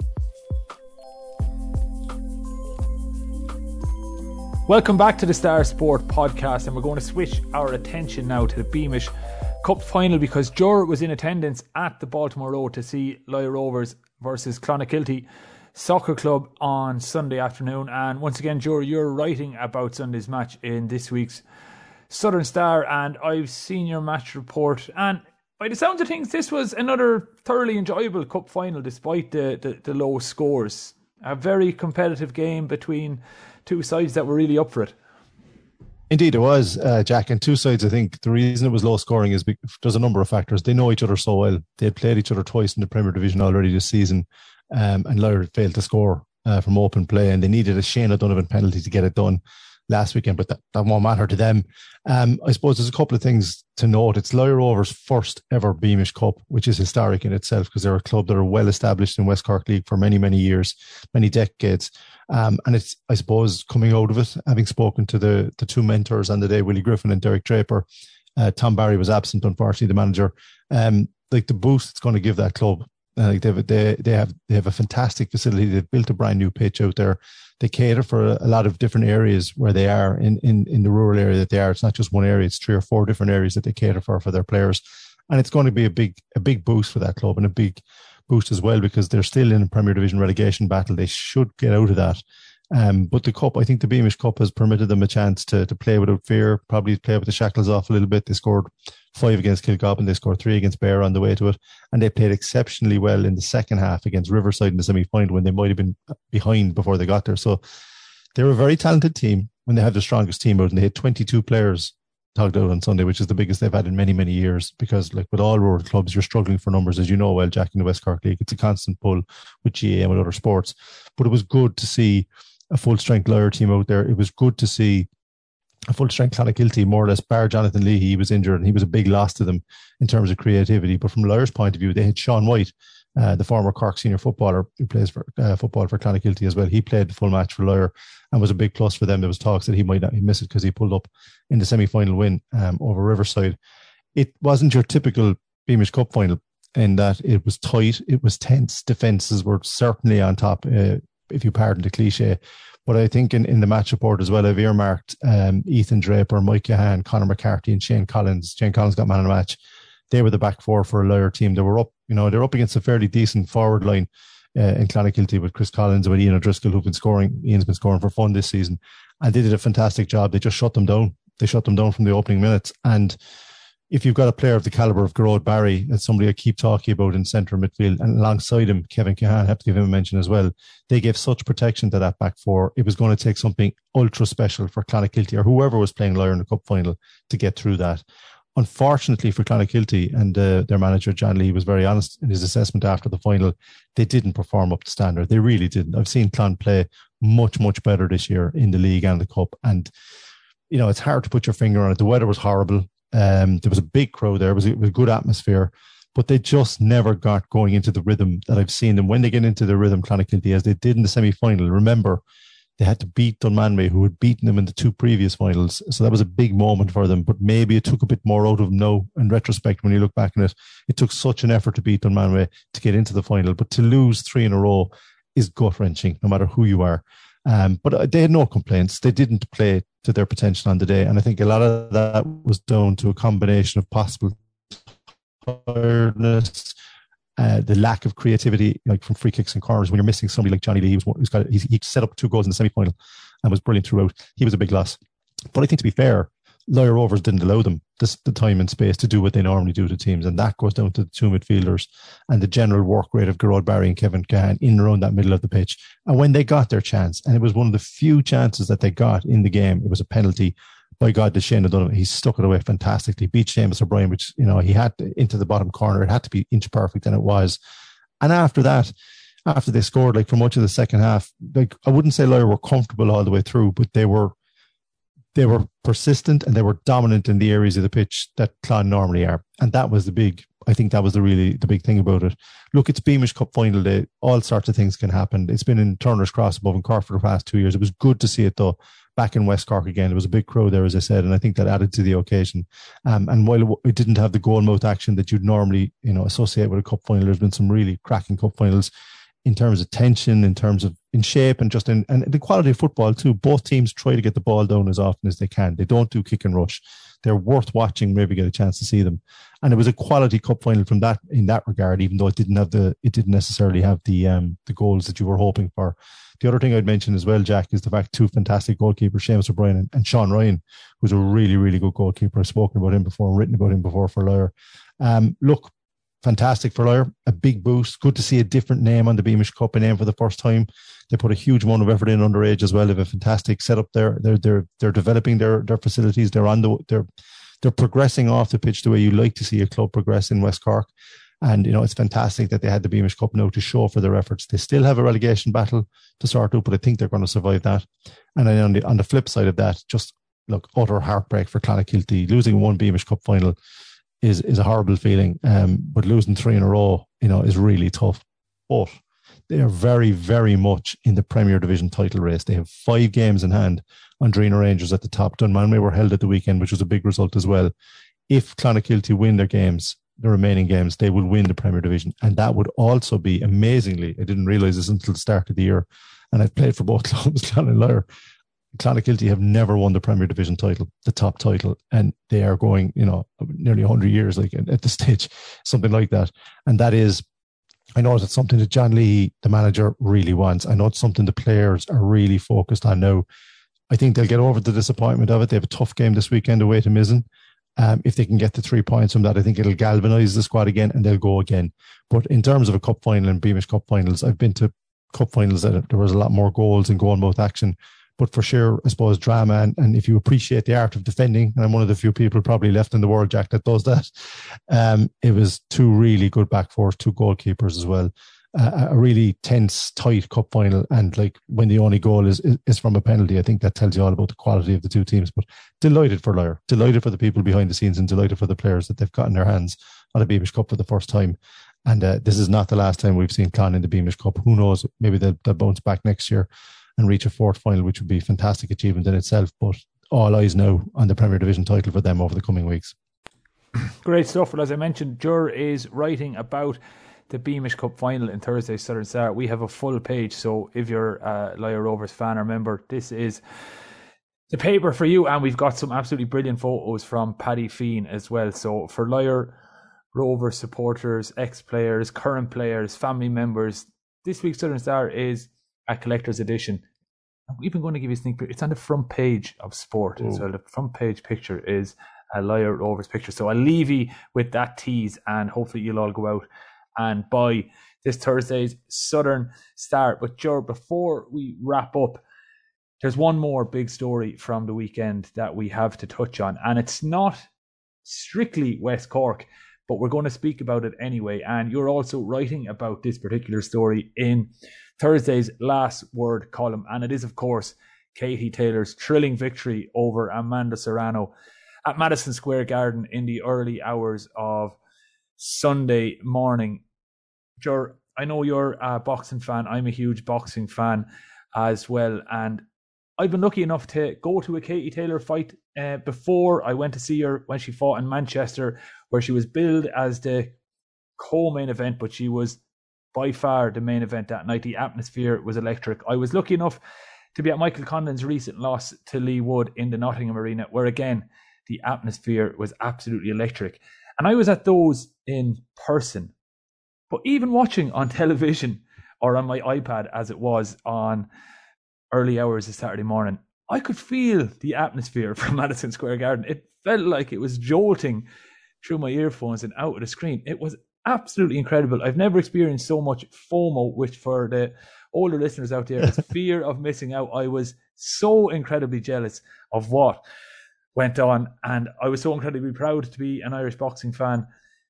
Welcome back to the Star Sport Podcast, and we're going to switch our attention now to the Beamish Cup final, because Jor was in attendance at the Baltimore Road to see Loya Rovers versus Clonakilty Soccer Club on Sunday afternoon. And once again, Jor, you're writing about Sunday's match in this week's Southern Star, and I've seen your match report, and by the sounds of things, this was another thoroughly enjoyable cup final despite the, the, the low scores. A very competitive game between two sides that were really up for it. Indeed, it was, uh, Jack. And two sides, I think the reason it was low scoring is because there's a number of factors. They know each other so well. They had played each other twice in the Premier Division already this season, um, and Loya failed to score uh, from open play, and they needed a Shane O'Donovan penalty to get it done last weekend, but that, that won't matter to them. Um, I suppose there's a couple of things to note. It's Loya Rovers' first ever Beamish Cup, which is historic in itself because they're a club that are well established in West Cork League for many, many years, many decades. Um, and it's, I suppose, coming out of it, having spoken to the, the two mentors on the day, Willie Griffin and Derek Draper. Uh, Tom Barry was absent, unfortunately, the manager. Um, like the boost it's going to give that club Uh, like they have, they they have they have a fantastic facility. They've built a brand new pitch out there. They cater for a, a lot of different areas where they are in, in in the rural area that they are. It's not just one area; it's three or four different areas that they cater for for their players, and it's going to be a big a big boost for that club and a big boost as well, because they're still in a Premier Division relegation battle. They should get out of that. Um, but the Cup, I think the Beamish Cup has permitted them a chance to to play without fear, probably play with the shackles off a little bit. They scored five against Kilgobbin, they scored three against Bear on the way to it, and they played exceptionally well in the second half against Riverside in the semi-final when they might have been behind before they got there. So they're a very talented team when they have the strongest team out, and they had twenty-two players togged out on Sunday, which is the biggest they've had in many, many years, because like with all rural clubs, you're struggling for numbers, as you know well, Jack, in the West Cork League. It's a constant pull with G A A and with other sports. But it was good to see a full-strength Lyre team out there. It was good to see a full-strength Clonakilty, more or less, bar Jonathan Leahy. He was injured and he was a big loss to them in terms of creativity. But from Lyre's point of view, they had Sean White, uh, the former Cork senior footballer who plays for uh, football for Clonakilty as well. He played the full match for Lyre and was a big plus for them. There was talks that he might not miss it because he pulled up in the semi-final win um, over Riverside. It wasn't your typical Beamish Cup final in that it was tight, it was tense. Defences were certainly on top, uh, if you pardon the cliche. But I think in, in the match report as well, I've earmarked um, Ethan Draper, Mike Cahan, Conor McCarthy and Shane Collins. Shane Collins got man of the match. They were the back four for a Lyre team. They were up, you know, they're up against a fairly decent forward line uh, in Clonakilty with Chris Collins and with Ian O'Driscoll, who've been scoring. Ian's been scoring for fun this season. And they did a fantastic job. They just shut them down. They shut them down from the opening minutes. And if you've got a player of the calibre of Garrod Barry, that's somebody I keep talking about in centre midfield, and alongside him, Kevin Cahan, I have to give him a mention as well. They gave such protection to that back four. It was going to take something ultra special for Clonakilty or whoever was playing Lyre in the Cup final to get through that. Unfortunately for Clonakilty, and uh, their manager, John Lee, was very honest in his assessment after the final, they didn't perform up to standard. They really didn't. I've seen Clon play much, much better this year in the league and the Cup. And, you know, it's hard to put your finger on it. The weather was horrible. Um, there was a big crowd there. It was, it was a good atmosphere, but they just never got going into the rhythm that I've seen them. When they get into the rhythm, Clonakilty, as they did in the semi-final, remember, they had to beat Dunmanway, who had beaten them in the two previous finals. So that was a big moment for them, but maybe it took a bit more out of them now in retrospect. When you look back on it, it took such an effort to beat Dunmanway to get into the final, but to lose three in a row is gut-wrenching, no matter who you are. Um, but they had no complaints. They didn't play to their potential on the day. And I think a lot of that was down to a combination of possible tiredness, uh, the lack of creativity, like from free kicks and corners. When you're missing somebody like Johnny Lee, who's, who's got, he's, he set up two goals in the semi-final and was brilliant throughout. He was a big loss. But I think, to be fair, Lyre Rovers didn't allow them this, the time and space to do what they normally do to teams. And that goes down to the two midfielders and the general work rate of Garrod Barry and Kevin Cahan in and around that middle of the pitch. And when they got their chance, and it was one of the few chances that they got in the game, it was a penalty. By God, did Shane O'Donovan, he stuck it away fantastically. Beat Seamus O'Brien, which, you know, he had to, into the bottom corner. It had to be inch perfect, and it was. And after that, after they scored, like for much of the second half, like I wouldn't say Lyre were comfortable all the way through, but they were they were persistent and they were dominant in the areas of the pitch that Clon normally are. And that was the big, I think that was the really the big thing about it. Look, it's Beamish Cup final day. All sorts of things can happen. It's been in Turner's Cross above in Cork for the past two years. It was good to see it though, back in West Cork again. There was a big crowd there, as I said, and I think that added to the occasion. Um, and while it didn't have the goal-mouth action that you'd normally, you know, associate with a cup final, there's been some really cracking cup finals in terms of tension, in terms of in shape, and just in and the quality of football too. Both teams try to get the ball down as often as they can. They don't do kick and rush. They're worth watching. Maybe get a chance to see them. And it was a quality cup final from that in that regard, even though it didn't have the it didn't necessarily have the um the goals that you were hoping for. The other thing I'd mention as well, Jack, is the fact two fantastic goalkeepers, Seamus O'Brien and, and Sean Ryan, who's a really, really good goalkeeper. I've spoken about him before and written about him before for Lyre. Um, look, fantastic for Lyre, a big boost. Good to see a different name on the Beamish Cup, a name for the first time. They put a huge amount of effort in underage as well. They have a fantastic setup there. They're they're they're developing their their facilities. They're on the they're they're progressing off the pitch the way you like to see a club progress in West Cork. And, you know, it's fantastic that they had the Beamish Cup now to show for their efforts. They still have a relegation battle to sort out, but I think they're going to survive that. And then on the on the flip side of that, just look, utter heartbreak for Clonakilty. Losing one Beamish Cup final is is a horrible feeling. Um, but losing three in a row, you know, is really tough. But they are very, very much in the Premier Division title race. They have five games in hand on Drina Rangers at the top. Dunmanway were held at the weekend, which was a big result as well. If Clonakilty win their games, the remaining games, they will win the Premier Division. And that would also be, amazingly, I didn't realise this until the start of the year, and I've played for both clubs, Clan and Lyre. Clonakilty have never won the Premier Division title, the top title, and they are going, you know, nearly one hundred years, like at this stage, something like that. And that is, I know it's something that John Lee, the manager, really wants. I know it's something the players are really focused on now. I think they'll get over the disappointment of it. They have a tough game this weekend away to Mizzen. Um, if they can get the three points from that, I think it'll galvanise the squad again and they'll go again. But in terms of a cup final and Beamish Cup finals, I've been to cup finals that there was a lot more goals and goal mouth action. But for sure, I suppose, drama, and, and if you appreciate the art of defending, and I'm one of the few people probably left in the world, Jack, that does that, um, it was two really good back fours, two goalkeepers as well. Uh, a really tense, tight cup final, and like when the only goal is, is is from a penalty, I think that tells you all about the quality of the two teams. But delighted for Lyre, delighted for the people behind the scenes, and delighted for the players that they've got in their hands on a Beamish Cup for the first time. And uh, this is not the last time we've seen Clon in the Beamish Cup. Who knows? Maybe they'll, they'll bounce back next year and reach a fourth final, which would be a fantastic achievement in itself. But all eyes now on the Premier Division title for them over the coming weeks. Great stuff. Well, as I mentioned, Jur is writing about the Beamish Cup final in Thursday's Southern Star. We have a full page, so if you're a Lyre Rovers fan or member, this is the paper for you. And we've got some absolutely brilliant photos from Paddy Feen as well. So for Lyre Rovers supporters, ex-players, current players, family members, this week's Southern Star is a collector's edition. We've been going to give you a sneak peek. It's on the front page of Sport. Ooh. So the front page picture is a Lyre Rovers picture. So I'll leave you with that tease, and hopefully you'll all go out and buy this Thursday's Southern Star. But Jur, before we wrap up, there's one more big story from the weekend that we have to touch on, and it's not strictly West Cork, but we're going to speak about it anyway. And you're also writing about this particular story in Thursday's Last Word column, and it is, of course, Katie Taylor's thrilling victory over Amanda Serrano at Madison Square Garden in the early hours of Sunday morning. Jur, I know you're a boxing fan. I'm a huge boxing fan as well, and I've been lucky enough to go to a Katie Taylor fight uh, before. I went to see her when she fought in Manchester, where she was billed as the co-main event, but she was by far the main event that night. The atmosphere was electric. I was lucky enough to be at Michael Conlon's recent loss to Lee Wood in the Nottingham Arena, where again the atmosphere was absolutely electric. And I was at those in person. But even watching on television or on my iPad, as it was on early hours of Saturday morning, I could feel the atmosphere from Madison Square Garden. It felt like it was jolting through my earphones and out of the screen. It was absolutely incredible. I've never experienced so much FOMO, which for the older listeners out there is fear of missing out. I was so incredibly jealous of what went on, and I was so incredibly proud to be an Irish boxing fan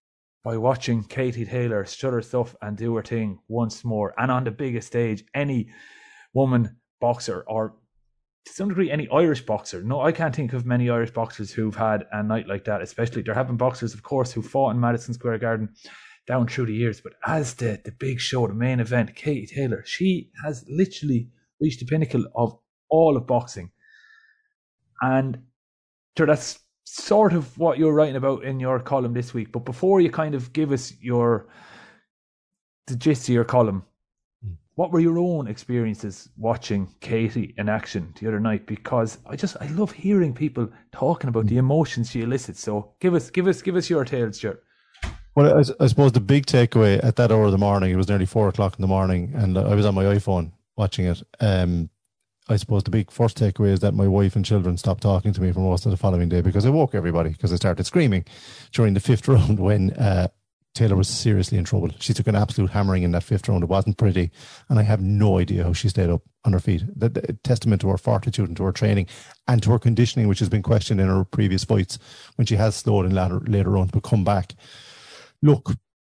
by watching Katie Taylor shut her stuff and do her thing once more, and on the biggest stage. Any woman boxer, or to some degree any Irish boxer, no, I can't think of many Irish boxers who've had a night like that. Especially there have been boxers, of course, who fought in Madison Square Garden down through the years, but as the, the big show, the main event, Katie Taylor, she has literally reached the pinnacle of all of boxing. And so that's sort of what you're writing about in your column this week. But before you kind of give us your the gist of your column, mm. what were your own experiences watching Katie in action the other night? Because I just I love hearing people talking about the emotions she elicits. So give us give us give us your tales, Stuart. Well, I, I suppose the big takeaway at that hour of the morning, it was nearly four o'clock in the morning, and I was on my iPhone watching it. Um, I suppose the big first takeaway is that my wife and children stopped talking to me for most of the following day, because I woke everybody because I started screaming during the fifth round when uh, Taylor was seriously in trouble. She took an absolute hammering in that fifth round. It wasn't pretty, and I have no idea how she stayed up on her feet. That, that testament to her fortitude and to her training and to her conditioning, which has been questioned in her previous fights when she has slowed in later, later rounds but come back. Look,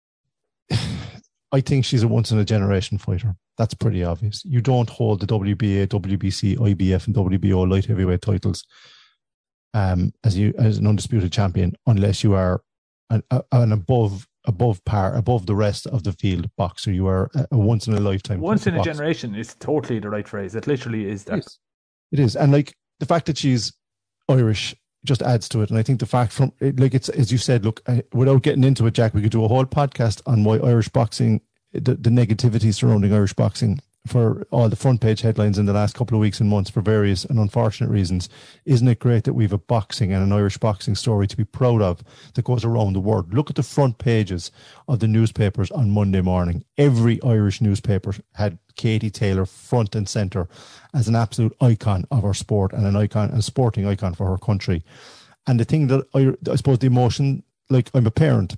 I think she's a once-in-a-generation fighter. That's pretty obvious. You don't hold the W B A, W B C, I B F and W B O light heavyweight titles um, as you as an undisputed champion unless you are an, an above above par, above the rest of the field boxer. You are a, a once-in-a-lifetime Once in a boxer. generation is totally the right phrase. It literally is that. It is. It is. And like the fact that she's Irish, just adds to it. And I think the fact from, like it's, as you said, look, I, without getting into it, Jack, we could do a whole podcast on why Irish boxing, the, the negativity surrounding Irish boxing for all the front page headlines in the last couple of weeks and months for various and unfortunate reasons. Isn't it great that we have a boxing and an Irish boxing story to be proud of that goes around the world? Look at the front pages of the newspapers on Monday morning. Every Irish newspaper had Katie Taylor front and centre as an absolute icon of our sport and an icon, and sporting icon for her country. And the thing that I, I suppose the emotion, like I'm a parent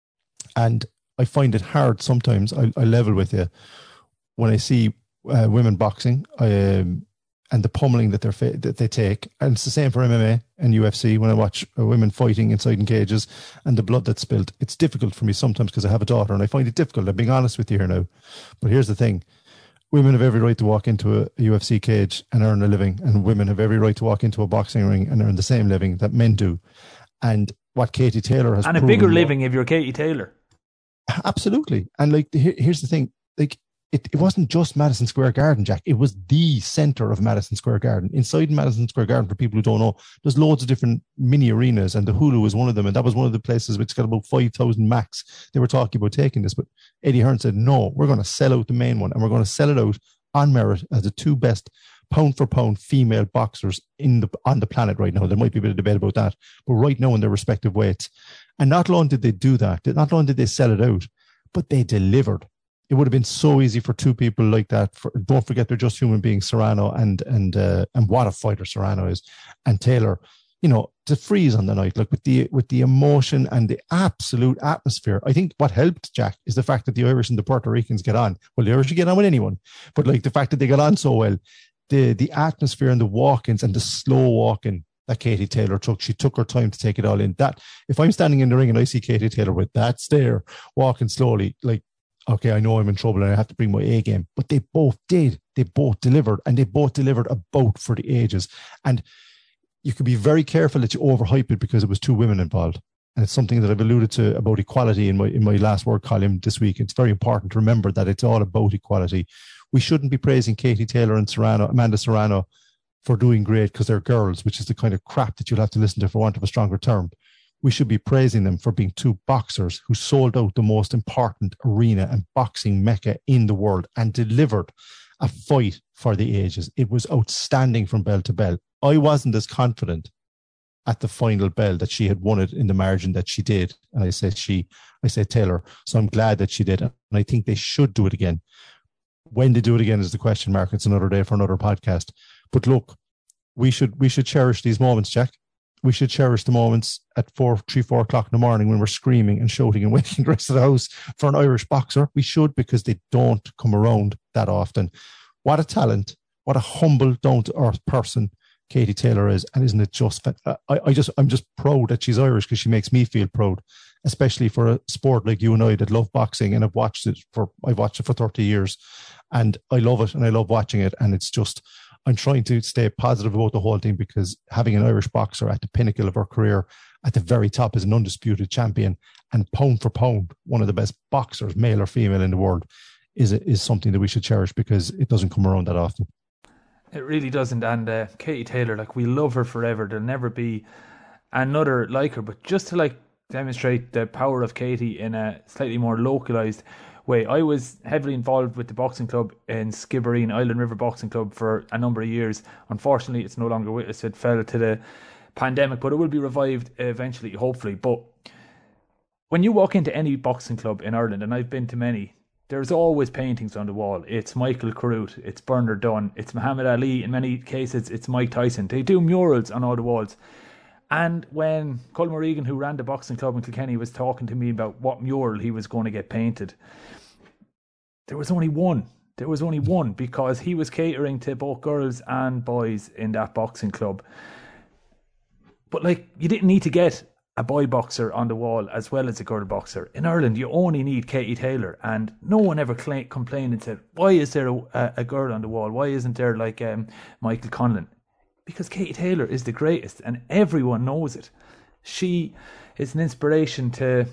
and I find it hard sometimes, I, I level with you, when I see uh, women boxing um, and the pummeling that, they're fa- that they take. And it's the same for M M A and U F C. When I watch uh, women fighting inside in cages and the blood that's spilled, it's difficult for me sometimes because I have a daughter and I find it difficult. I'm being honest with you here now. But here's the thing. Women have every right to walk into a U F C cage and earn a living, and women have every right to walk into a boxing ring and earn the same living that men do. And what Katie Taylor has and a bigger living if you're Katie Taylor. Absolutely. And like, here's the thing, like, It, it wasn't just Madison Square Garden, Jack. It was the centre of Madison Square Garden. Inside Madison Square Garden, for people who don't know, there's loads of different mini arenas, and the Hulu was one of them. And that was one of the places which got about five thousand max. They were talking about taking this, but Eddie Hearn said, no, we're going to sell out the main one, and we're going to sell it out on merit as the two best pound for pound female boxers in the on the planet right now. There might be a bit of debate about that, but right now in their respective weights. And not only did they do that, not only did they sell it out, but they delivered. It would have been so easy for two people like that. For, don't forget, they're just human beings, Serrano and and uh, and what a fighter Serrano is, and Taylor. You know, to freeze on the night, like with the with the emotion and the absolute atmosphere. I think what helped, Jack, is the fact that the Irish and the Puerto Ricans get on. Well, the Irish get on with anyone, but like the fact that they got on so well, the the atmosphere and the walk-ins and the slow walking that Katie Taylor took. She took her time to take it all in. That if I'm standing in the ring and I see Katie Taylor with that stare, walking slowly, like, okay, I know I'm in trouble and I have to bring my A game. But they both did. They both delivered, and they both delivered a bout for the ages. And you could be very careful that you overhype it because it was two women involved. And it's something that I've alluded to about equality in my in my last word column this week. It's very important to remember that it's all about equality. We shouldn't be praising Katie Taylor and Serrano, Amanda Serrano for doing great because they're girls, which is the kind of crap that you'll have to listen to for want of a stronger term. We should be praising them for being two boxers who sold out the most important arena and boxing mecca in the world and delivered a fight for the ages. It was outstanding from bell to bell. I wasn't as confident at the final bell that she had won it in the margin that she did. And I said she, I said Taylor. So I'm glad that she did. And I think they should do it again. When they do it again is the question mark. It's another day for another podcast. But look, we should we should cherish these moments, Jack. We should cherish the moments at four, three, four o'clock in the morning when we're screaming and shouting and waking the rest of the house for an Irish boxer. We should, because they don't come around that often. What a talent! What a humble, down-to-earth person Katie Taylor is, and isn't it just? I, I just, I'm just proud that she's Irish because she makes me feel proud, especially for a sport like you and I that love boxing, and I've watched it for, I've watched it for thirty years, and I love it, and I love watching it, and it's just. I'm trying to stay positive about the whole thing because having an Irish boxer at the pinnacle of her career, at the very top as an undisputed champion and pound for pound, one of the best boxers, male or female in the world, is is something that we should cherish because it doesn't come around that often. It really doesn't. And uh, Katie Taylor, like, we love her forever. There'll never be another like her. But just to like demonstrate the power of Katie in a slightly more localised way, I was heavily involved with the boxing club in Skibbereen, Island River Boxing Club, for a number of years. Unfortunately, it's no longer with us. It fell to the pandemic, but it will be revived eventually, hopefully. But when you walk into any boxing club in Ireland, and I've been to many, there's always paintings on the wall. It's Michael Carruth, it's Bernard Dunn, it's Muhammad Ali. In many cases, it's Mike Tyson. They do murals on all the walls. And when Colm O'Regan, who ran the boxing club in Kilkenny, was talking to me about what mural he was going to get painted, there was only one. There was only one because he was catering to both girls and boys in that boxing club. But like, you didn't need to get a boy boxer on the wall as well as a girl boxer. In Ireland, you only need Katie Taylor, and no one ever cl- complained and said, why is there a, a girl on the wall? Why isn't there like um, Michael Conlan? Because Katie Taylor is the greatest and everyone knows it. She is an inspiration to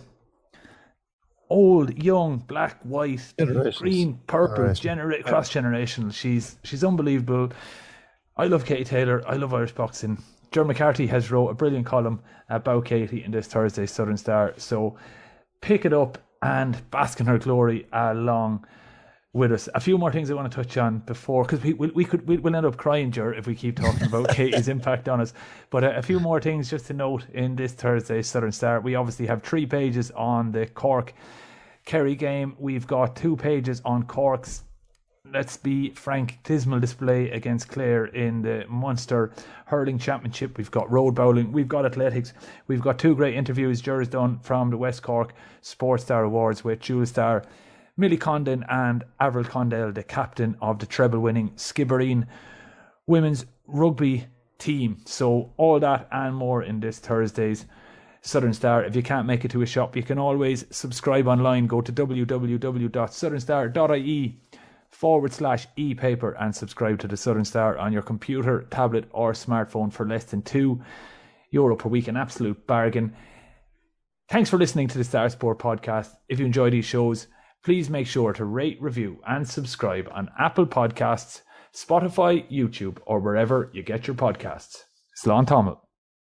old, young, black, white, green, purple, genera- cross-generational. She's she's unbelievable. I love Katie Taylor. I love Irish boxing. Ger McCarthy has wrote a brilliant column about Katie in this Thursday's Southern Star. So pick it up and bask in her glory along with us. A few more things I want to touch on before, because we, we we could we, we'll end up crying, Ger, if we keep talking about Katie's impact on us. But a, a few more things just to note in this Thursday's Southern Star. We obviously have three pages on the Cork Kerry game. We've got two pages on Cork's, let's be frank, dismal display against Clare in the Munster Hurling Championship. We've got road bowling, we've got athletics, we've got two great interviews Ger's done from the West Cork Sports Star Awards with dual star Millie Condon and Avril Condell, the captain of the treble-winning Skibbereen women's rugby team. So all that and more in this Thursday's Southern Star. If you can't make it to a shop, you can always subscribe online. Go to w w w dot southern star dot i e forward slash e-paper and subscribe to the Southern Star on your computer, tablet or smartphone for less than two euro per week. An absolute bargain. Thanks for listening to the Star Sport podcast. If you enjoy these shows, please make sure to rate, review and subscribe on Apple Podcasts, Spotify, YouTube or wherever you get your podcasts. Slán Tamil.